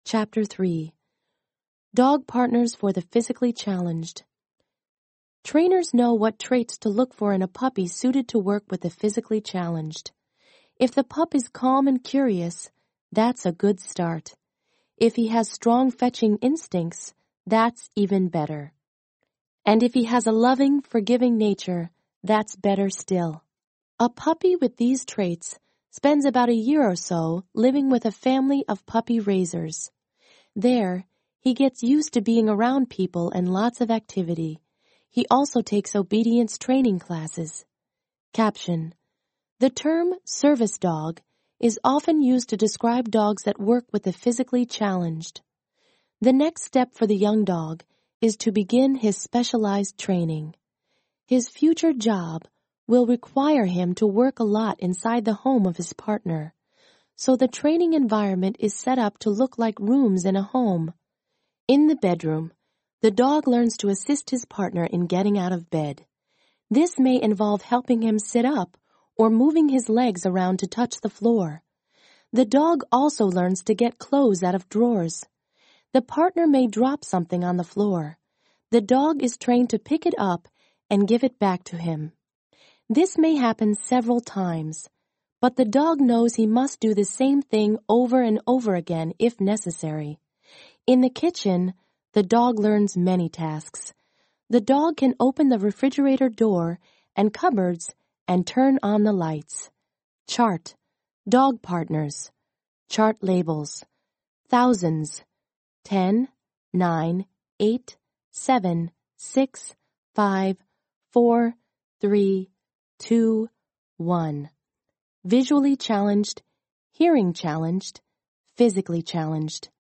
Chapter 3. Dog Partners for the Physically Challenged. Trainers know what traits to look for in a puppy suited to work with the physically challenged. If the pup is calm and curious, that's a good start. If he has strong fetching instincts, that's even better. And if he has a loving, forgiving nature, that's better still. A puppy with these traits spends about a year or so living with a family of puppy raisers. There, he gets used to being around people and lots of activity. He also takes obedience training classes. Caption: the term service dog is often used to describe dogs that work with the physically challenged. The next step for the young dog is to begin his specialized training. His future job will require him to work a lot inside the home of his partner, so the training environment is set up to look like rooms in a home. In the bedroom, the dog learns to assist his partner in getting out of bed. This may involve helping him sit up or moving his legs around to touch the floor. The dog also learns to get clothes out of drawers. The partner may drop something on the floor. The dog is trained to pick it up and give it back to him. This may happen several times, but the dog knows he must do the same thing over and over again if necessary. In the kitchen, the dog learns many tasks. The dog can open the refrigerator door and cupboards and turn on the lights. Chart. Dog partners. Chart labels. Thousands. 10, 9, 8, 7, 6, 5, 4, 3, 2, 1. Visually challenged, hearing challenged, physically challenged.